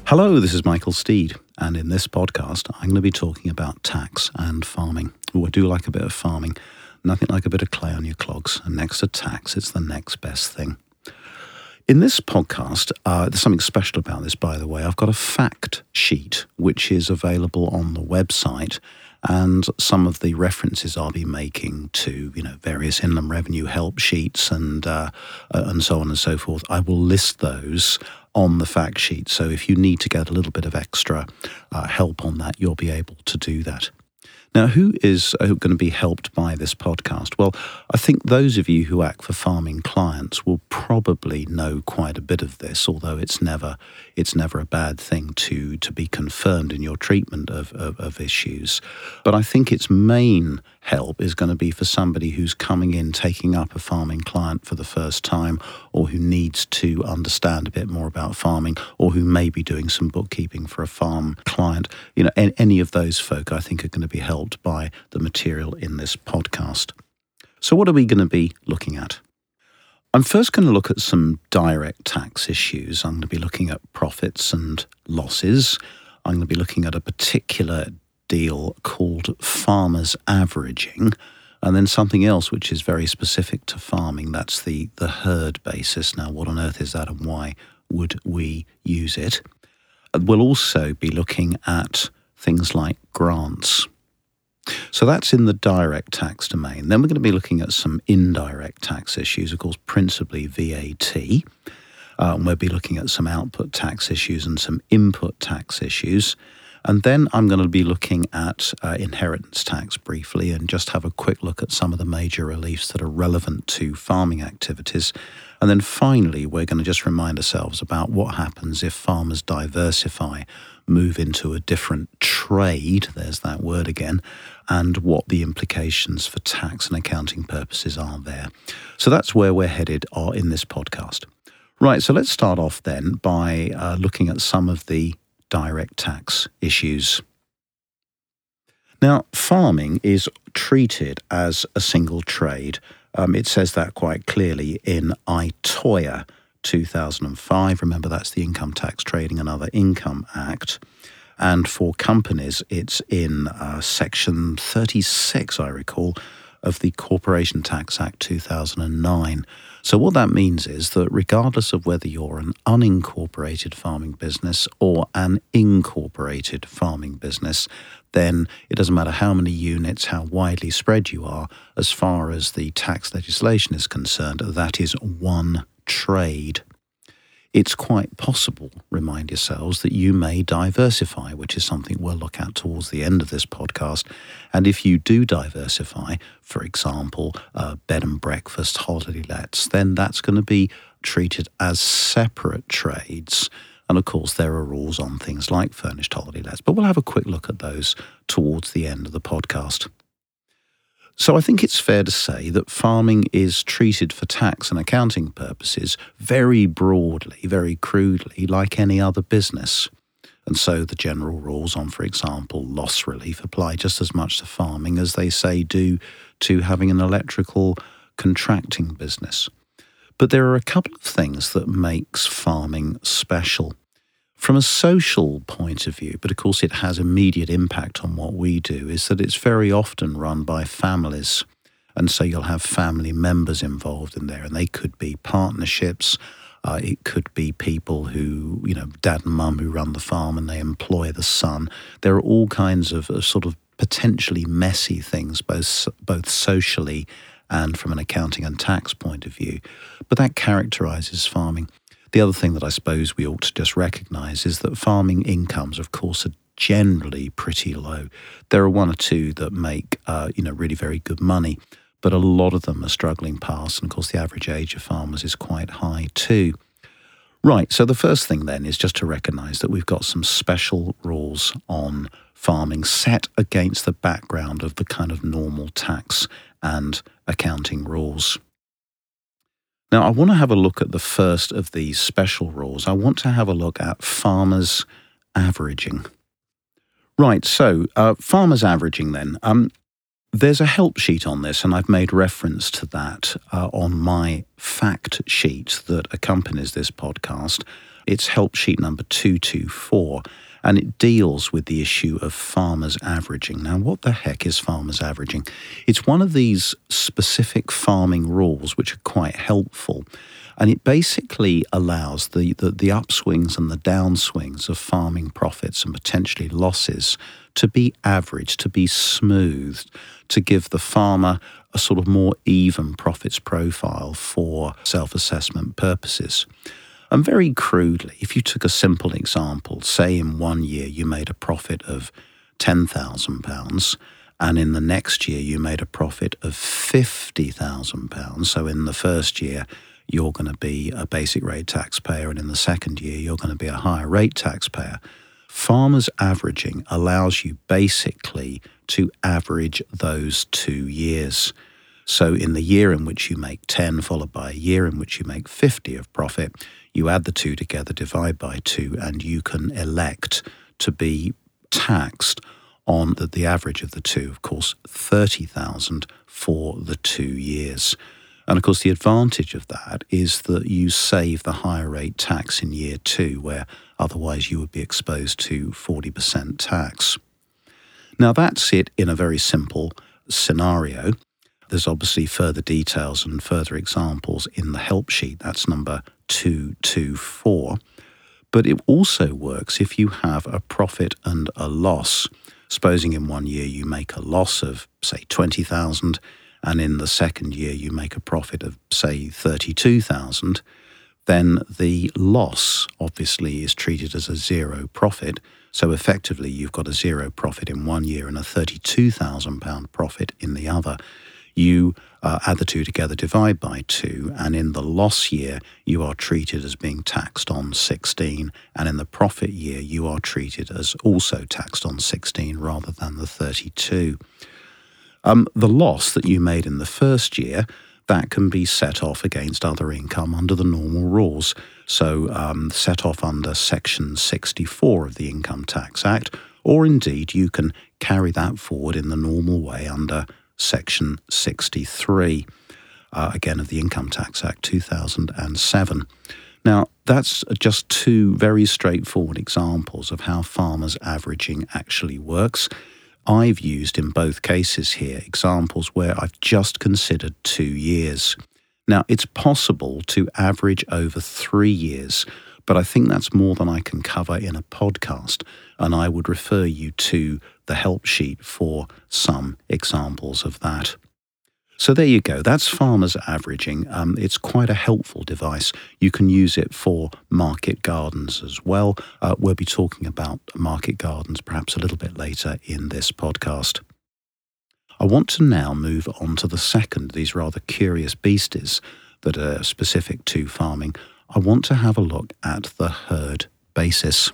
Hello, this is Michael Steed, and in this podcast, I'm going to be talking about tax and farming. Oh, I do like a bit of farming. Nothing like a bit of clay on your clogs, and next to tax, it's the next best thing. In this podcast, there's something special about this, by the way. I've got a fact sheet, which is available on the website, and some of the references I'll be making to, various Inland Revenue help sheets and so on and so forth. I will list those on the fact sheet. So if you need to get a little bit of extra help on that, you'll be able to do that. Now, who is going to be helped by this podcast? Well, I think those of you who act for farming clients will probably know quite a bit of this, although it's never a bad thing to be confirmed in your treatment of issues. But I think its main help is going to be for somebody who's coming in, taking up a farming client for the first time, or who needs to understand a bit more about farming, or who may be doing some bookkeeping for a farm client. Any of those folk I think are going to be helped by the material in this podcast. So what are we going to be looking at? I'm first going to look at some direct tax issues. I'm going to be looking at profits and losses. I'm going to be looking at a particular deal called farmers averaging, and then something else which is very specific to farming. That's the herd basis. Now, what on earth is that, and why would we use it? We'll also be looking at things like grants. So that's in the direct tax domain. Then we're going to be looking at some indirect tax issues, of course, principally VAT. And we'll be looking at some output tax issues and some input tax issues. And then I'm going to be looking at inheritance tax briefly and just have a quick look at some of the major reliefs that are relevant to farming activities. And then finally, we're going to just remind ourselves about what happens if farmers diversify, move into a different trade, there's that word again, and what the implications for tax and accounting purposes are there. So that's where we're headed in this podcast. Right, so let's start off then by looking at some of the direct tax issues. Now, farming is treated as a single trade. It says that quite clearly in ITOIA 2005. Remember, that's the Income Tax Trading and Other Income Act. And for companies, it's in Section 36, I recall, of the Corporation Tax Act 2009. So what that means is that regardless of whether you're an unincorporated farming business or an incorporated farming business, then it doesn't matter how many units, how widely spread you are, as far as the tax legislation is concerned, that is one trade. It's quite possible, remind yourselves, that you may diversify, which is something we'll look at towards the end of this podcast. And if you do diversify, for example, bed and breakfast, holiday lets, then that's going to be treated as separate trades. And of course, there are rules on things like furnished holiday lets, but we'll have a quick look at those towards the end of the podcast. So I think it's fair to say that farming is treated for tax and accounting purposes very broadly, very crudely, like any other business. And so the general rules on, for example, loss relief apply just as much to farming as they say do to having an electrical contracting business. But there are a couple of things that makes farming special. From a social point of view, but of course it has immediate impact on what we do, is that it's very often run by families. And so you'll have family members involved in there, and they could be partnerships. It could be people who, dad and mum who run the farm and they employ the son. There are all kinds of sort of potentially messy things, both socially and from an accounting and tax point of view. But that characterises farming. The other thing that I suppose we ought to just recognise is that farming incomes, of course, are generally pretty low. There are one or two that make, really very good money, but a lot of them are struggling past, and of course the average age of farmers is quite high too. Right, so the first thing then is just to recognise that we've got some special rules on farming set against the background of the kind of normal tax and accounting rules. Now, I want to have a look at the first of these special rules. I want to have a look at farmers averaging. Right, so farmers averaging then. There's a help sheet on this, and I've made reference to that on my fact sheet that accompanies this podcast. It's help sheet number 224, and it deals with the issue of farmers averaging. Now, what the heck is farmers averaging? It's one of these specific farming rules which are quite helpful, and it basically allows the upswings and the downswings of farming profits and potentially losses to be averaged, to be smoothed, to give the farmer a sort of more even profits profile for self-assessment purposes. And very crudely, if you took a simple example, say in 1 year you made a profit of £10,000, and in the next year you made a profit of £50,000, so in the first year you're going to be a basic rate taxpayer, and in the second year you're going to be a higher rate taxpayer. Farmers averaging allows you basically to average those 2 years. So in the year in which you make 10, followed by a year in which you make 50 of profit, you add the two together, divide by 2, and you can elect to be taxed on the average of the two, of course, 30,000 for the 2 years. And of course, the advantage of that is that you save the higher rate tax in year 2, where otherwise you would be exposed to 40% tax. Now, that's it in a very simple scenario. There's obviously further details and further examples in the help sheet. That's number 224. But it also works if you have a profit and a loss. Supposing in 1 year you make a loss of, say, 20,000, and in the second year you make a profit of, say, 32,000, then the loss obviously is treated as a zero profit. So effectively you've got a zero profit in 1 year and a £32,000 profit in the other. You add the two together, divide by 2, and in the loss year you are treated as being taxed on 16, and in the profit year you are treated as also taxed on 16 rather than the 32. The loss that you made in the first year, that can be set off against other income under the normal rules. So set off under Section 64 of the Income Tax Act, or indeed you can carry that forward in the normal way under Section 63, again of the Income Tax Act 2007. Now, that's just two very straightforward examples of how farmers averaging actually works. I've used in both cases here examples where I've just considered 2 years. Now, it's possible to average over 3 years, but I think that's more than I can cover in a podcast, and I would refer you to the help sheet for some examples of that. So there you go. That's farmers averaging. It's quite a helpful device. You can use it for market gardens as well. We'll be talking about market gardens perhaps a little bit later in this podcast. I want to now move on to the second of these rather curious beasties that are specific to farming. I want to have a look at the herd basis.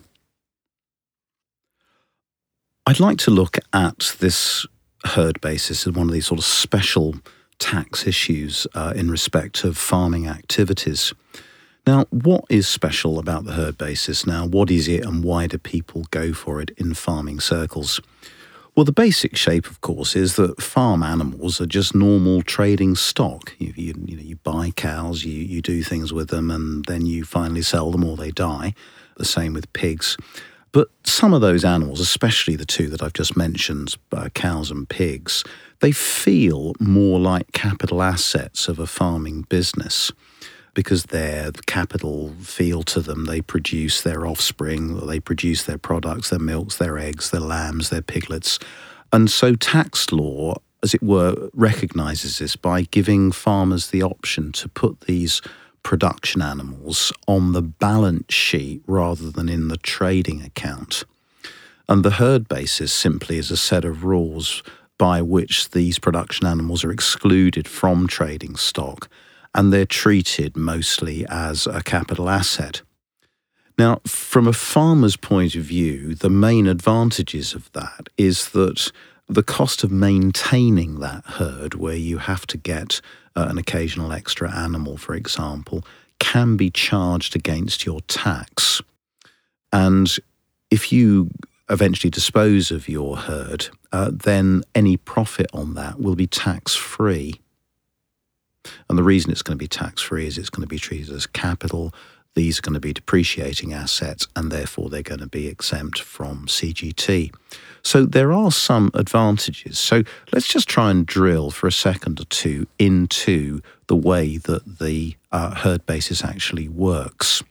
I'd like to look at this herd basis as one of these sort of special tax issues in respect of farming activities. Now, what is special about the herd basis now? What is it and why do people go for it in farming circles? Well, the basic shape, of course, is that farm animals are just normal trading stock. You buy cows, you do things with them, and then you finally sell them or they die. The same with pigs. But some of those animals, especially the two that I've just mentioned, cows and pigs, they feel more like capital assets of a farming business because their capital feel to them. They produce their offspring, they produce their products, their milks, their eggs, their lambs, their piglets. And so tax law, as it were, recognises this by giving farmers the option to put these production animals on the balance sheet rather than in the trading account. And the herd basis simply is a set of rules by which these production animals are excluded from trading stock, and they're treated mostly as a capital asset. Now, from a farmer's point of view, the main advantages of that is that the cost of maintaining that herd, where you have to get an occasional extra animal, for example, can be charged against your tax. And if you eventually dispose of your herd, then any profit on that will be tax-free. And the reason it's going to be tax-free is it's going to be treated as capital. these are going to be depreciating assets and therefore they're going to be exempt from CGT. So there are some advantages. So let's just try and drill for a second or two into the way that the herd basis actually works.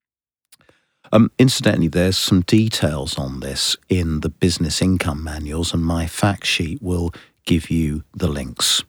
Incidentally, there's some details on this in the business income manuals, and my fact sheet will give you the links.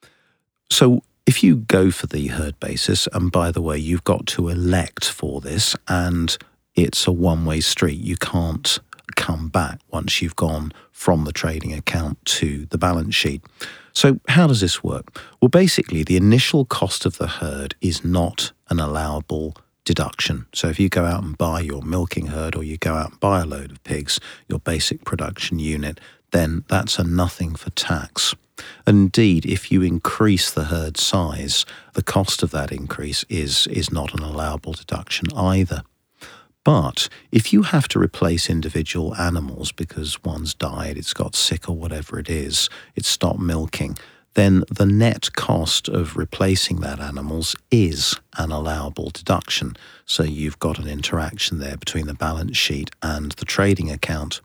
So if you go for the herd basis, and by the way, you've got to elect for this, and it's a one-way street. You can't come back once you've gone from the trading account to the balance sheet. So how does this work? Well, basically, the initial cost of the herd is not an allowable deduction. So if you go out and buy your milking herd, or you go out and buy a load of pigs, your basic production unit, then that's a nothing for tax. Indeed, if you increase the herd size, the cost of that increase is not an allowable deduction either. But if you have to replace individual animals because one's died, it's got sick or whatever it is, it's stopped milking, then the net cost of replacing that animals is an allowable deduction. So you've got an interaction there between the balance sheet and the trading account.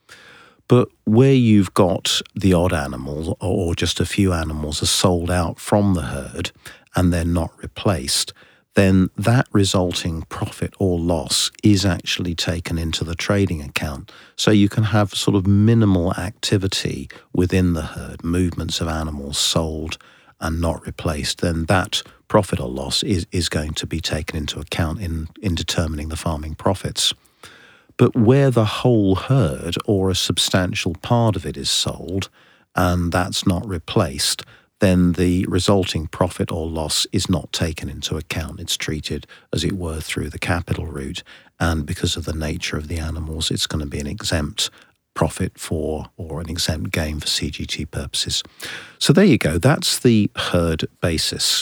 But where you've got the odd animal or just a few animals are sold out from the herd and they're not replaced, then that resulting profit or loss is actually taken into the trading account. So you can have sort of minimal activity within the herd, movements of animals sold and not replaced, then that profit or loss is going to be taken into account in determining the farming profits. But where the whole herd or a substantial part of it is sold and that's not replaced, then the resulting profit or loss is not taken into account. It's treated, as it were, through the capital route. And because of the nature of the animals, it's going to be an exempt profit for, or an exempt gain for CGT purposes. So there you go. That's the herd basis.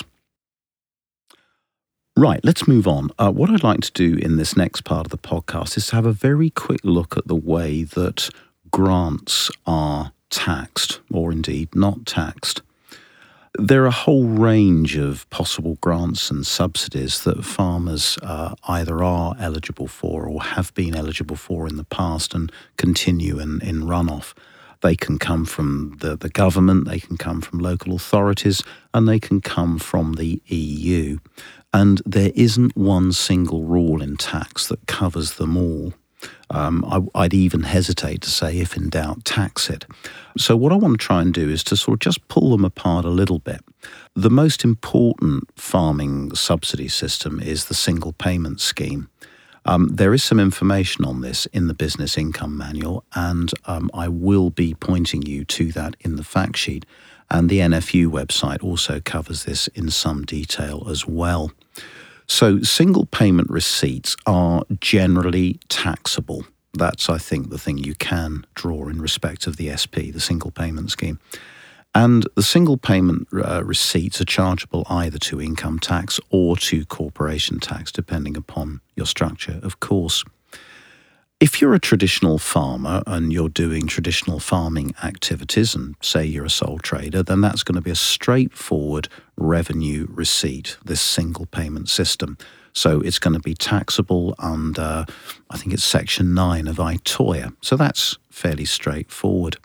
Right, let's move on. What I'd like to do in this next part of the podcast is to have a very quick look at the way that grants are taxed, or indeed not taxed. There are a whole range of possible grants and subsidies that farmers either are eligible for or have been eligible for in the past and continue in runoff. They can come from the government, they can come from local authorities, and they can come from the EU. And there isn't one single rule in tax that covers them all. I'd even hesitate to say, if in doubt, tax it. So what I want to try and do is to sort of just pull them apart a little bit. The most important farming subsidy system is the single payment scheme. There is some information on this in the business income manual, and I will be pointing you to that in the fact sheet. And the NFU website also covers this in some detail as well. So single payment receipts are generally taxable. That's, I think, the thing you can draw in respect of the SP, the single payment scheme. And the single payment receipts are chargeable either to income tax or to corporation tax, depending upon your structure, of course. If you're a traditional farmer and you're doing traditional farming activities, and say you're a sole trader, then that's going to be a straightforward revenue receipt, this single payment system. So it's going to be taxable under, I think it's Section 9 of ITOIA. So that's fairly straightforward.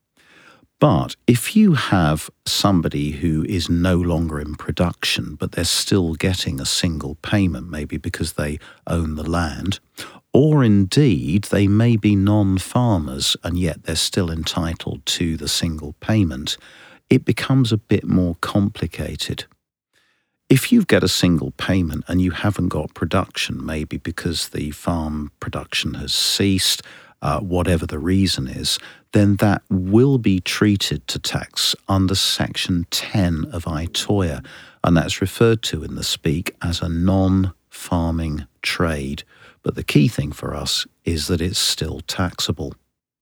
But if you have somebody who is no longer in production, but they're still getting a single payment, maybe because they own the land, or indeed they may be non-farmers and yet they're still entitled to the single payment, it becomes a bit more complicated. If you get a single payment and you haven't got production, maybe because the farm production has ceased, whatever the reason is, then that will be treated to tax under Section 10 of ITOIA, and that's referred to in the speak as a non-farming trade. But the key thing for us is that it's still taxable.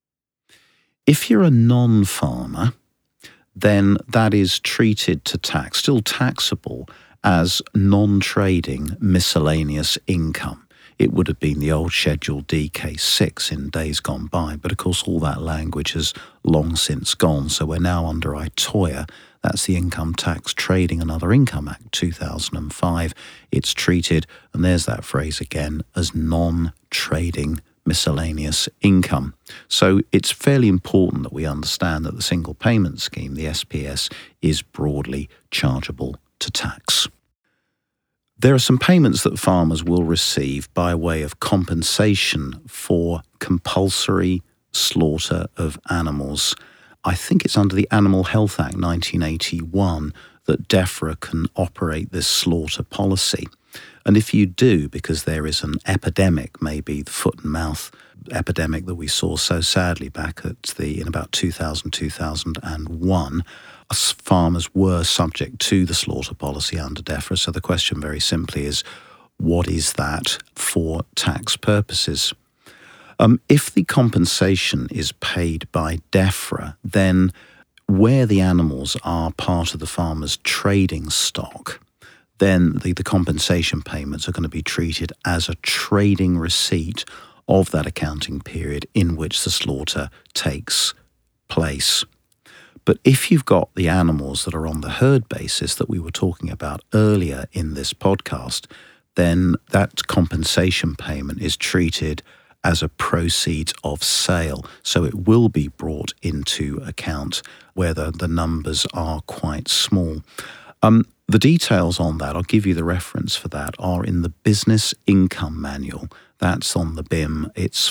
If you're a non-farmer, then that is treated to tax, still taxable, as non-trading miscellaneous income. It would have been the old Schedule D Case 6 in days gone by, but of course all that language has long since gone, so we're now under ITOIA. That's the Income Tax Trading and Other Income Act 2005. It's treated, and there's that phrase again, as non-trading miscellaneous income. So it's fairly important that we understand that the Single Payment Scheme, the SPS, is broadly chargeable to tax. There are some payments that farmers will receive by way of compensation for compulsory slaughter of animals. I think it's under the Animal Health Act 1981 that DEFRA can operate this slaughter policy. And if you do, because there is an epidemic, maybe the foot and mouth epidemic that we saw so sadly back in about 2000, 2001, farmers were subject to the slaughter policy under DEFRA. So the question very simply is, what is that for tax purposes? If the compensation is paid by DEFRA, then where the animals are part of the farmer's trading stock, then the compensation payments are going to be treated as a trading receipt of that accounting period in which the slaughter takes place. But if you've got the animals that are on the herd basis that we were talking about earlier in this podcast, then that compensation payment is treated as a proceeds of sale. So it will be brought into account where the numbers are quite small. The details on that, I'll give you the reference for that, are in the Business Income Manual. That's on the BIM. It's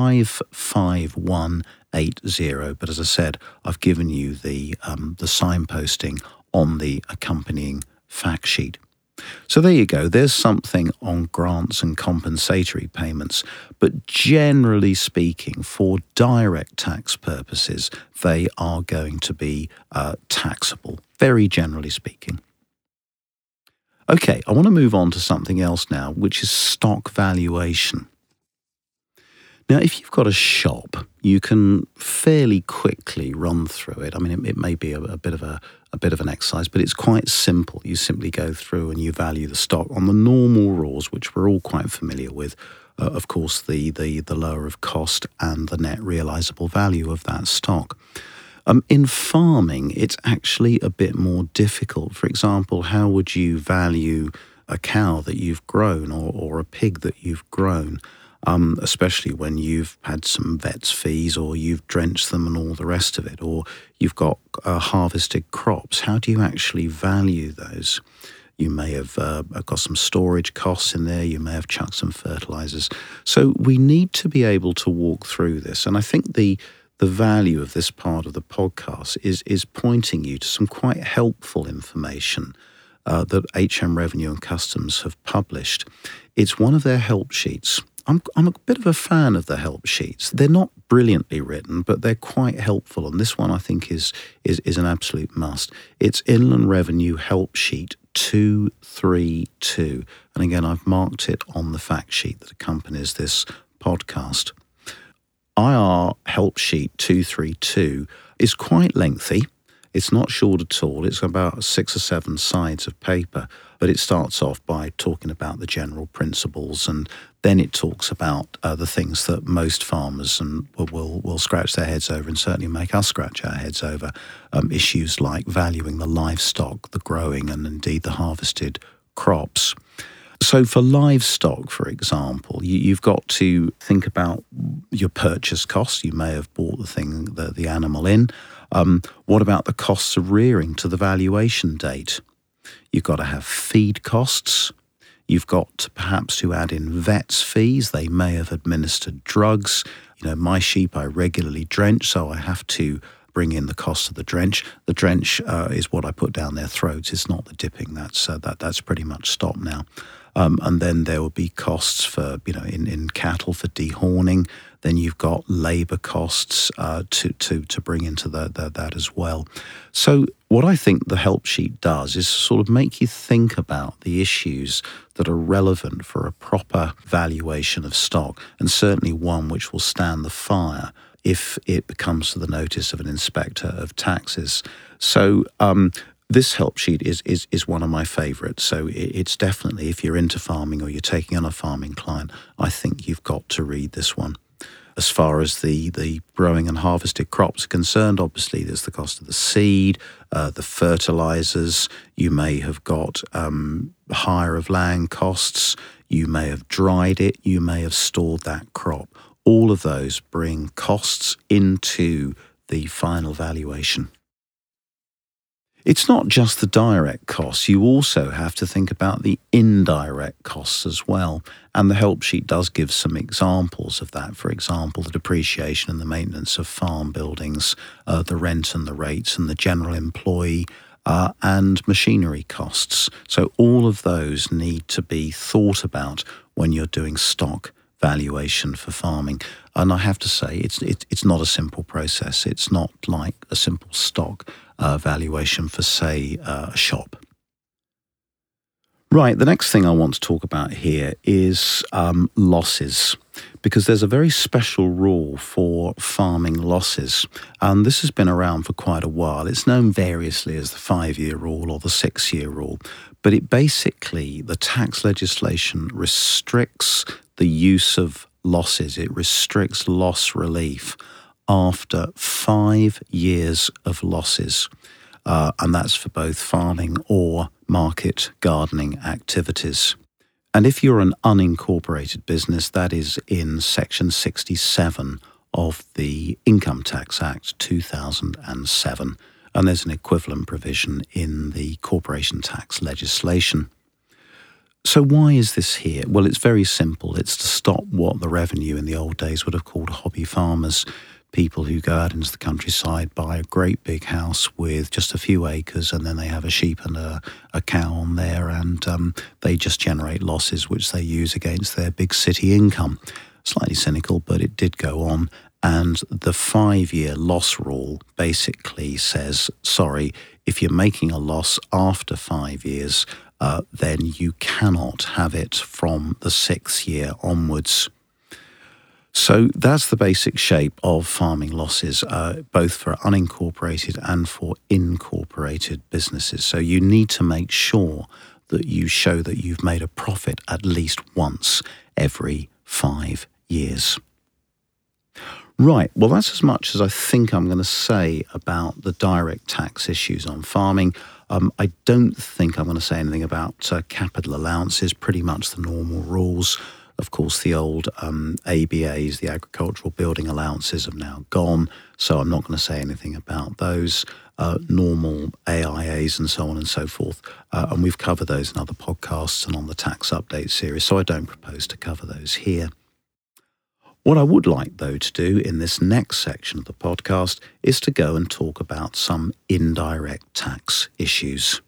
55180. But as I said, I've given you the signposting on the accompanying fact sheet. So there you go. There's something on grants and compensatory payments. But generally speaking, for direct tax purposes, they are going to be taxable, very generally speaking. Okay, I want to move on to something else now, which is stock valuation. Now, if you've got a shop, you can fairly quickly run through it. I mean, it may be a bit of an exercise, but it's quite simple. You simply go through and you value the stock on the normal rules, which we're all quite familiar with. Of course, the lower of cost and the net realizable value of that stock. In farming, it's actually a bit more difficult. For example, how would you value a cow that you've grown or a pig that you've grown? Especially when you've had some vet's fees or you've drenched them and all the rest of it, or you've got harvested crops. How do you actually value those? You may have got some storage costs in there. You may have chucked some fertilizers. So we need to be able to walk through this. And I think the value of this part of the podcast is pointing you to some quite helpful information that HM Revenue and Customs have published. It's one of their help sheets. I'm a bit of a fan of the help sheets. They're not brilliantly written, but they're quite helpful. And this one I think is an absolute must. It's Inland Revenue Help Sheet 232. And again, I've marked it on the fact sheet that accompanies this podcast. IR Help Sheet 232 is quite lengthy. It's not short at all. It's about 6 or 7 sides of paper, but it starts off by talking about the general principles, and then it talks about the things that most farmers will scratch their heads over, and certainly make us scratch our heads over, issues like valuing the livestock, the growing, and indeed the harvested crops. So for livestock, for example, you've got to think about your purchase costs. You may have bought the animal in. What about the costs of rearing to the valuation date? You've got to have feed costs. You've got perhaps to add in vet's fees. They may have administered drugs. My sheep I regularly drench, so I have to bring in the cost of the drench. The drench is what I put down their throats. It's not the dipping. That's pretty much stopped now. And then there will be costs for, in cattle for dehorning. Then you've got labour costs to bring into that as well. So what I think the help sheet does is sort of make you think about the issues that are relevant for a proper valuation of stock, and certainly one which will stand the fire if it comes to the notice of an inspector of taxes. So this help sheet is one of my favourites. So it's definitely, if you're into farming or you're taking on a farming client, I think you've got to read this one. As far as the growing and harvested crops are concerned, obviously there's the cost of the seed, the fertilizers. You may have got hire of land costs. You may have dried it. You may have stored that crop. All of those bring costs into the final valuation. It's not just the direct costs. You also have to think about the indirect costs as well. And the help sheet does give some examples of that. For example, the depreciation and the maintenance of farm buildings, the rent and the rates and the general employee and machinery costs. So all of those need to be thought about when you're doing stock valuation for farming. And I have to say, it's not a simple process. It's not like a simple stock valuation for, say, a shop. Right, the next thing I want to talk about here is losses, because there's a very special rule for farming losses, and this has been around for quite a while. It's known variously as the 5-year rule or the 6-year rule, but it basically, the tax legislation restricts the use of losses. It restricts loss relief after 5 years of losses. And that's for both farming or market gardening activities. And if you're an unincorporated business, that is in Section 67 of the Income Tax Act 2007. And there's an equivalent provision in the corporation tax legislation. So why is this here? Well, it's very simple. It's to stop what the revenue in the old days would have called hobby farmers, people who go out into the countryside, buy a great big house with just a few acres, and then they have a sheep and a cow on there, and they just generate losses which they use against their big city income. Slightly cynical, but it did go on. And the 5-year loss rule basically says, sorry, if you're making a loss after 5 years, then you cannot have it from the 6th year onwards. So that's the basic shape of farming losses, both for unincorporated and for incorporated businesses. So you need to make sure that you show that you've made a profit at least once every 5 years. Right, well, that's as much as I think I'm going to say about the direct tax issues on farming. I don't think I'm going to say anything about capital allowances, pretty much the normal rules. Of course, the old ABAs, the agricultural building allowances, have now gone, so I'm not going to say anything about those. Normal AIAs and so on and so forth. And we've covered those in other podcasts and on the tax update series, so I don't propose to cover those here. What I would like, though, to do in this next section of the podcast is to go and talk about some indirect tax issues.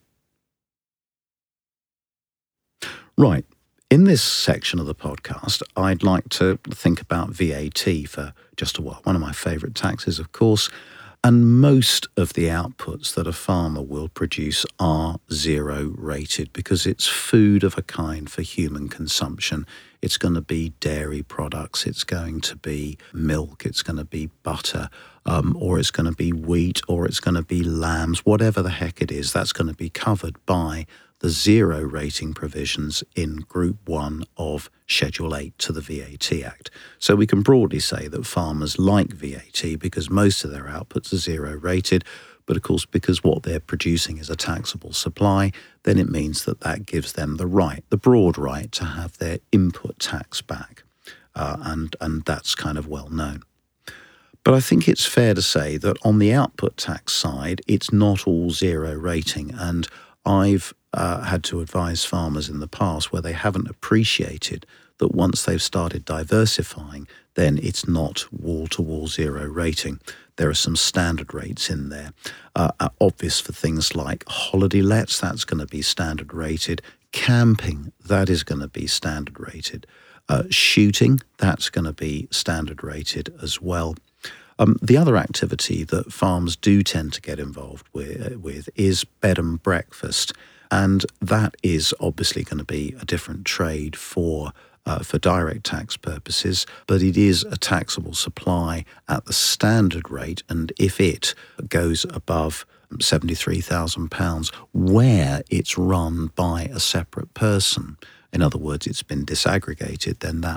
Right. In this section of the podcast, I'd like to think about VAT for just a while. One of my favourite taxes, of course, and most of the outputs that a farmer will produce are zero rated because it's food of a kind for human consumption. It's going to be dairy products, it's going to be milk, it's going to be butter, or it's going to be wheat, or it's going to be lambs, whatever the heck it is, that's going to be covered by the zero rating provisions in Group 1 of Schedule 8 to the VAT Act. So we can broadly say that farmers like VAT because most of their outputs are zero rated, but of course because what they're producing is a taxable supply, then it means that that gives them the right, the broad right to have their input tax back. And that's kind of well known. But I think it's fair to say that on the output tax side, it's not all zero rating, and I've had to advise farmers in the past where they haven't appreciated that once they've started diversifying, then it's not wall-to-wall zero rating. There are some standard rates in there. Obvious for things like holiday lets, that's going to be standard rated. Camping, that is going to be standard rated. Shooting, that's going to be standard rated as well. The other activity that farms do tend to get involved with is bed and breakfast, and that is obviously going to be a different trade for direct tax purposes, but it is a taxable supply at the standard rate, and if it goes above £73,000 where it's run by a separate person, in other words, it's been disaggregated, then that will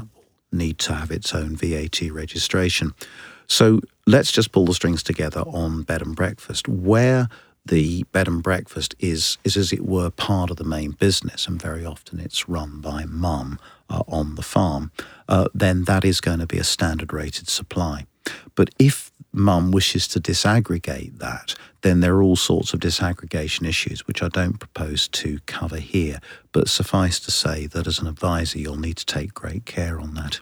need to have its own VAT registration. So let's just pull the strings together on bed and breakfast, where the bed and breakfast is as it were part of the main business, and very often it's run by mum on the farm, then that is going to be a standard rated supply. But if mum wishes to disaggregate that, then there are all sorts of disaggregation issues, which I don't propose to cover here, but suffice to say that as an advisor, you'll need to take great care on that.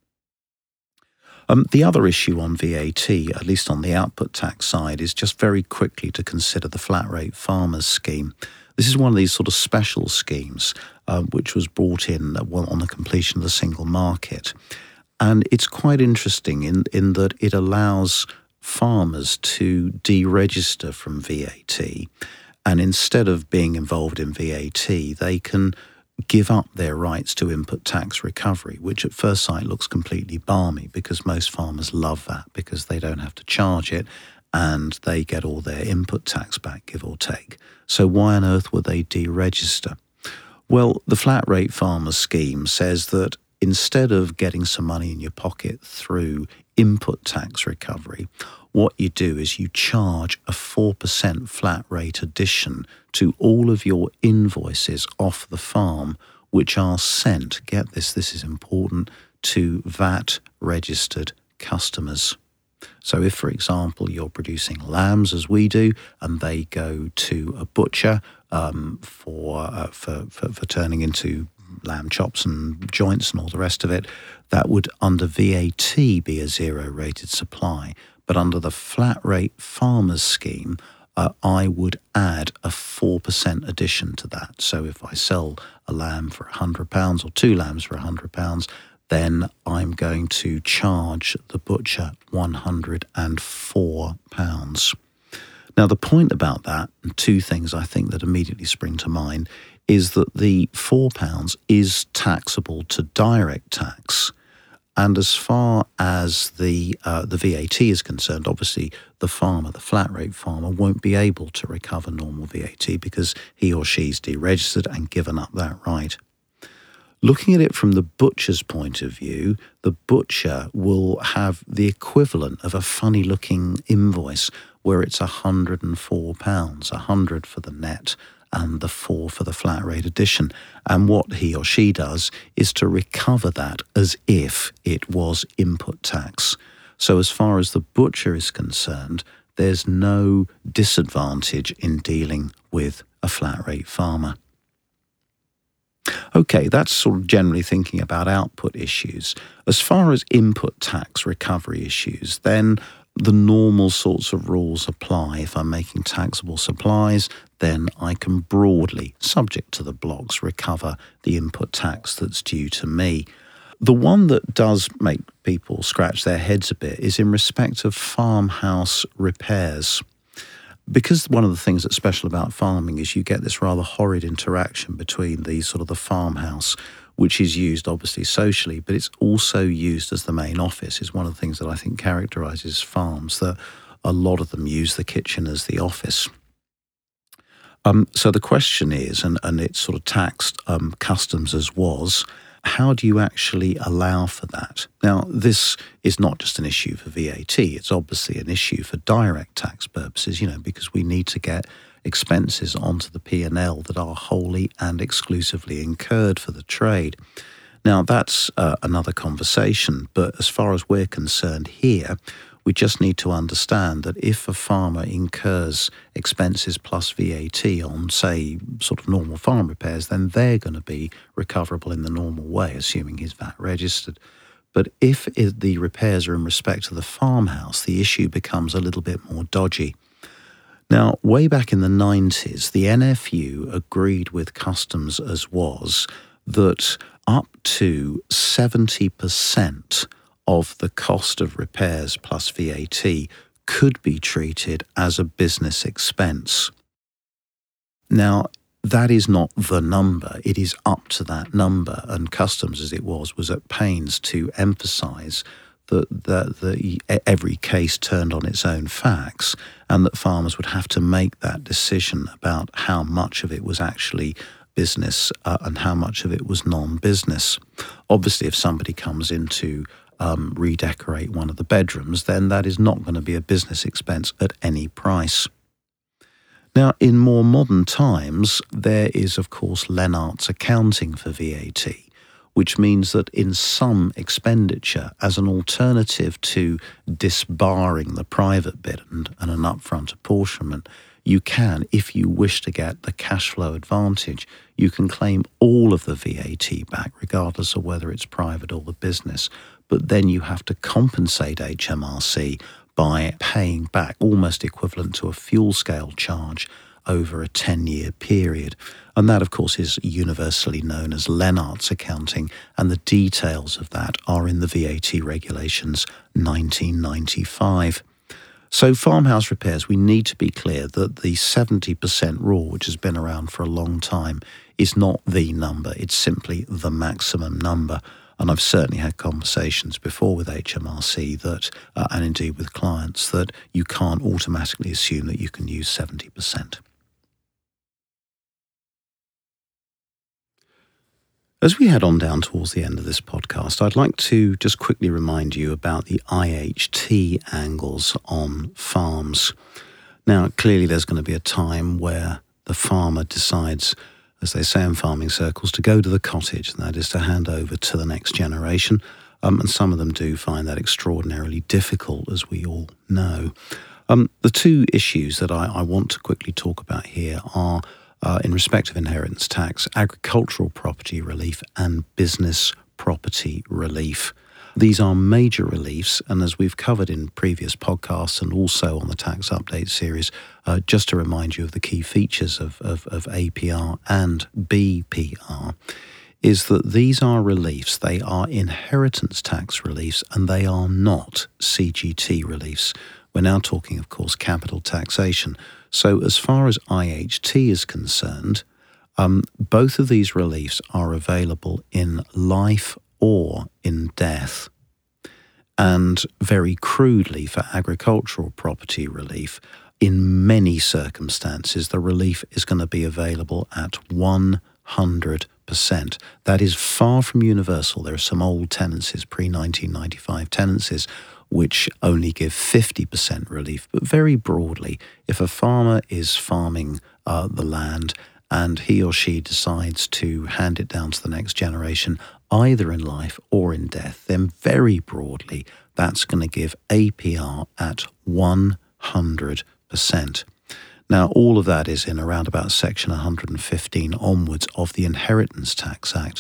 The other issue on VAT, at least on the output tax side, is just very quickly to consider the flat rate farmers scheme. This is one of these sort of special schemes which was brought in on the completion of the single market. And it's quite interesting in that it allows farmers to deregister from VAT. And instead of being involved in VAT, they can give up their rights to input tax recovery, which at first sight looks completely balmy because most farmers love that because they don't have to charge it and they get all their input tax back, give or take. So why on earth would they deregister? Well, the flat rate farmers scheme says that instead of getting some money in your pocket through input tax recovery, what you do is you charge a 4% flat rate addition to all of your invoices off the farm, which are sent, get this is important, to VAT registered customers. So if, for example, you're producing lambs as we do, and they go to a butcher for turning into lamb chops and joints and all the rest of it, that would under VAT be a zero rated supply. But under the flat rate farmers scheme, I would add a 4% addition to that. So if I sell a lamb for £100 or two lambs for £100, then I'm going to charge the butcher £104. Now, the point about that, and two things I think that immediately spring to mind, is that the £4 is taxable to direct tax. And as far as the VAT is concerned, obviously the farmer, the flat rate farmer, won't be able to recover normal VAT because he or she's deregistered and given up that right. Looking at it from the butcher's point of view, the butcher will have the equivalent of a funny-looking invoice where it's £104, 100 for the net and the 4 for the flat rate addition. And what he or she does is to recover that as if it was input tax. So as far as the butcher is concerned, there's no disadvantage in dealing with a flat rate farmer. Okay, that's sort of generally thinking about output issues. As far as input tax recovery issues, then the normal sorts of rules apply. If I'm making taxable supplies, then I can broadly, subject to the blocks, recover the input tax that's due to me. The one that does make people scratch their heads a bit is in respect of farmhouse repairs. Because one of the things that's special about farming is you get this rather horrid interaction between the sort of the farmhouse, which is used obviously socially, but it's also used as the main office, is one of the things that I think characterises farms, that a lot of them use the kitchen as the office. So the question is, and it's sort of taxed customs as was, how do you actually allow for that? Now, this is not just an issue for VAT, it's obviously an issue for direct tax purposes, because we need to get expenses onto the P&L that are wholly and exclusively incurred for the trade. Now, that's another conversation, but as far as we're concerned here, we just need to understand that if a farmer incurs expenses plus VAT on, say, sort of normal farm repairs, then they're going to be recoverable in the normal way, assuming he's VAT registered. But if the repairs are in respect to the farmhouse, the issue becomes a little bit more dodgy. Now, way back in the 90s, the NFU agreed with customs as was that up to 70% of the cost of repairs plus VAT could be treated as a business expense. Now, that is not the number. It is up to that number, and customs, as it was at pains to emphasise that every case turned on its own facts, and that farmers would have to make that decision about how much of it was actually business and how much of it was non-business. Obviously, if somebody comes in to redecorate one of the bedrooms, then that is not going to be a business expense at any price. Now, in more modern times, there is, of course, Lennart's accounting for VAT, which means that in some expenditure, as an alternative to disbarring the private bit and an upfront apportionment, you can, if you wish to get the cash flow advantage, you can claim all of the VAT back, regardless of whether it's private or the business. But then you have to compensate HMRC by paying back almost equivalent to a fuel scale charge over a 10-year period. And that, of course, is universally known as Lennart's accounting, and the details of that are in the VAT Regulations 1995. So farmhouse repairs, we need to be clear that the 70% rule, which has been around for a long time, is not the number. It's simply the maximum number. And I've certainly had conversations before with HMRC that, and indeed with clients, that you can't automatically assume that you can use 70%. As we head on down towards the end of this podcast, I'd like to just quickly remind you about the IHT angles on farms. Now, clearly there's going to be a time where the farmer decides, as they say in farming circles, to go to the cottage, and that is to hand over to the next generation. And some of them do find that extraordinarily difficult, as we all know. The two issues that I want to quickly talk about here are, in respect of inheritance tax, agricultural property relief and business property relief. These are major reliefs, and as we've covered in previous podcasts and also on the Tax Update series, just to remind you of the key features of APR and BPR, is that these are reliefs. They are inheritance tax reliefs, and they are not CGT reliefs. We're now talking, of course, capital taxation. So as far as IHT is concerned, both of these reliefs are available in life or in death. And very crudely, for agricultural property relief, in many circumstances, the relief is going to be available at 100%. That is far from universal. There are some old tenancies, pre-1995 tenancies, which only give 50% relief. But very broadly, if a farmer is farming the land and he or she decides to hand it down to the next generation, either in life or in death, then very broadly, that's going to give APR at 100%. Now, all of that is in around about Section 115 onwards of the Inheritance Tax Act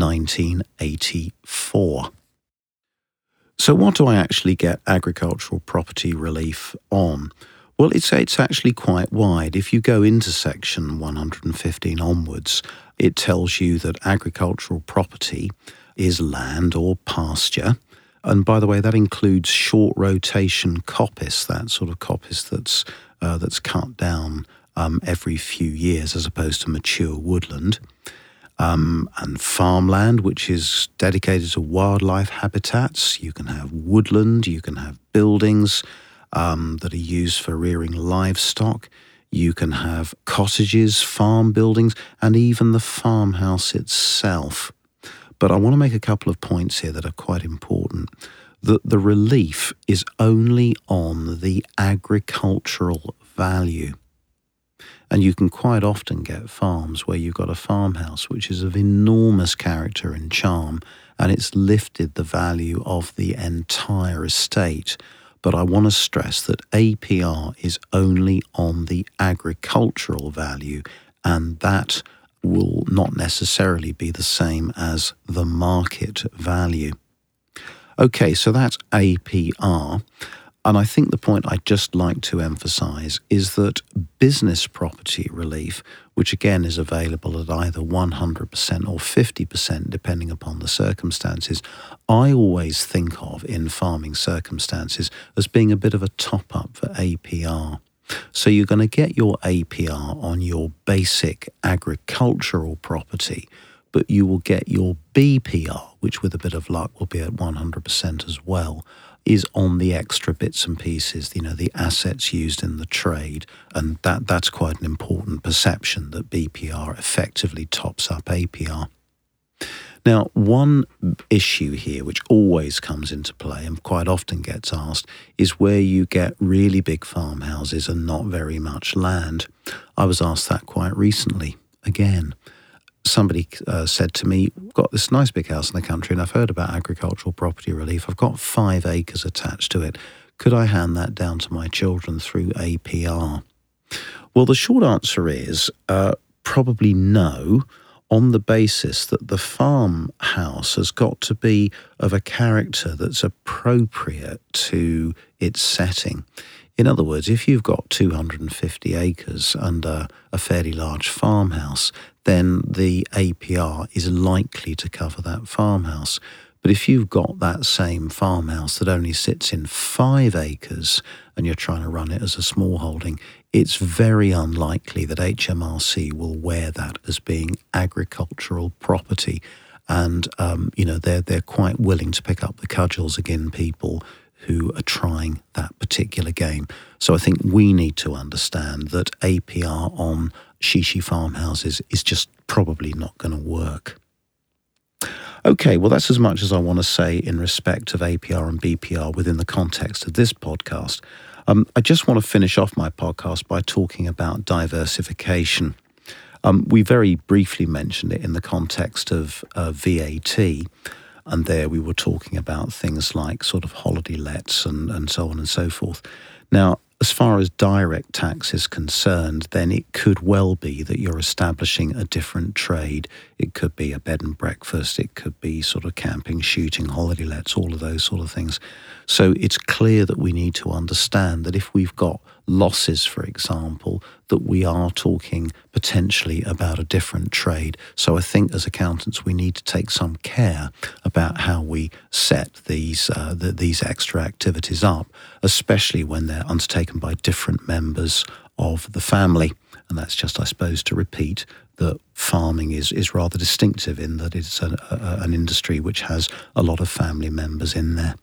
1984. So what do I actually get agricultural property relief on? Well, it's actually quite wide. If you go into Section 115 onwards, it tells you that agricultural property is land or pasture. And by the way, that includes short rotation coppice, that sort of coppice that's cut down every few years as opposed to mature woodland. And farmland, which is dedicated to wildlife habitats. You can have woodland, you can have buildings that are used for rearing livestock. You can have cottages, farm buildings, and even the farmhouse itself. But I want to make a couple of points here that are quite important. That the relief is only on the agricultural value. And you can quite often get farms where you've got a farmhouse which is of enormous character and charm, and it's lifted the value of the entire estate. But I want to stress that APR is only on the agricultural value, and that will not necessarily be the same as the market value. Okay, so that's APR. And I think the point I'd just like to emphasise is that business property relief, which again is available at either 100% or 50% depending upon the circumstances, I always think of in farming circumstances as being a bit of a top-up for APR. So you're going to get your APR on your basic agricultural property, but you will get your BPR, which with a bit of luck will be at 100% as well, is on the extra bits and pieces, the assets used in the trade. And that's quite an important perception, that BPR effectively tops up APR. Now, one issue here which always comes into play and quite often gets asked is where you get really big farmhouses and not very much land. I was asked that quite recently. Again, somebody said to me, "I've got this nice big house in the country and I've heard about agricultural property relief. I've got 5 acres attached to it. Could I hand that down to my children through APR?" Well, the short answer is probably no, on the basis that the farmhouse has got to be of a character that's appropriate to its setting. In other words, if you've got 250 acres and a fairly large farmhouse, then the APR is likely to cover that farmhouse. But if you've got that same farmhouse that only sits in 5 acres and you're trying to run it as a small holding, it's very unlikely that HMRC will wear that as being agricultural property. And, they're quite willing to pick up the cudgels against people who are trying that particular game. So I think we need to understand that APR on Shishi farmhouses is just probably not going to work. Okay, well, that's as much as I want to say in respect of APR and BPR within the context of this podcast. I just want to finish off my podcast by talking about diversification. We very briefly mentioned it in the context of VAT, and there we were talking about things like sort of holiday lets and so on and so forth. Now, as far as direct tax is concerned, then it could well be that you're establishing a different trade. It could be a bed and breakfast. It could be sort of camping, shooting, holiday lets, all of those sort of things. So it's clear that we need to understand that if we've got losses, for example, that we are talking potentially about a different trade. So I think as accountants, we need to take some care about how we set these extra activities up, especially when they're undertaken by different members of the family. And that's just, I suppose, to repeat that farming is rather distinctive in that it's an industry which has a lot of family members in there.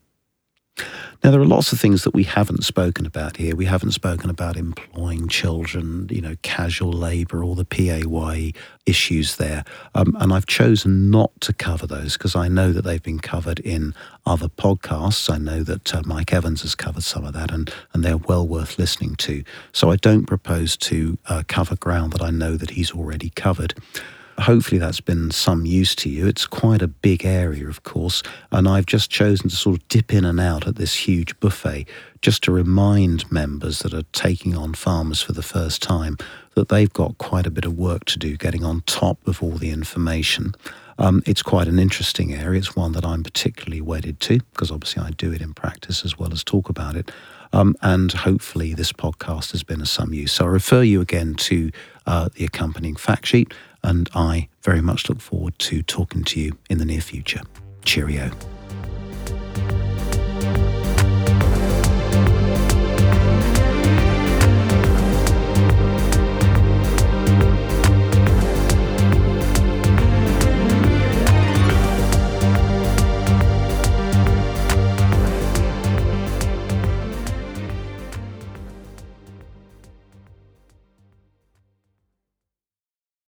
Now, there are lots of things that we haven't spoken about here. We haven't spoken about employing children, casual labour, all the PAYE issues there. And I've chosen not to cover those because I know that they've been covered in other podcasts. I know that Mike Evans has covered some of that and they're well worth listening to. So I don't propose to cover ground that I know that he's already covered. Hopefully that's been some use to you. It's quite a big area, of course, and I've just chosen to sort of dip in and out at this huge buffet just to remind members that are taking on farmers for the first time that they've got quite a bit of work to do getting on top of all the information. It's quite an interesting area. It's one that I'm particularly wedded to because obviously I do it in practice as well as talk about it. And hopefully this podcast has been of some use. So I refer you again to the accompanying fact sheet, and I very much look forward to talking to you in the near future. Cheerio.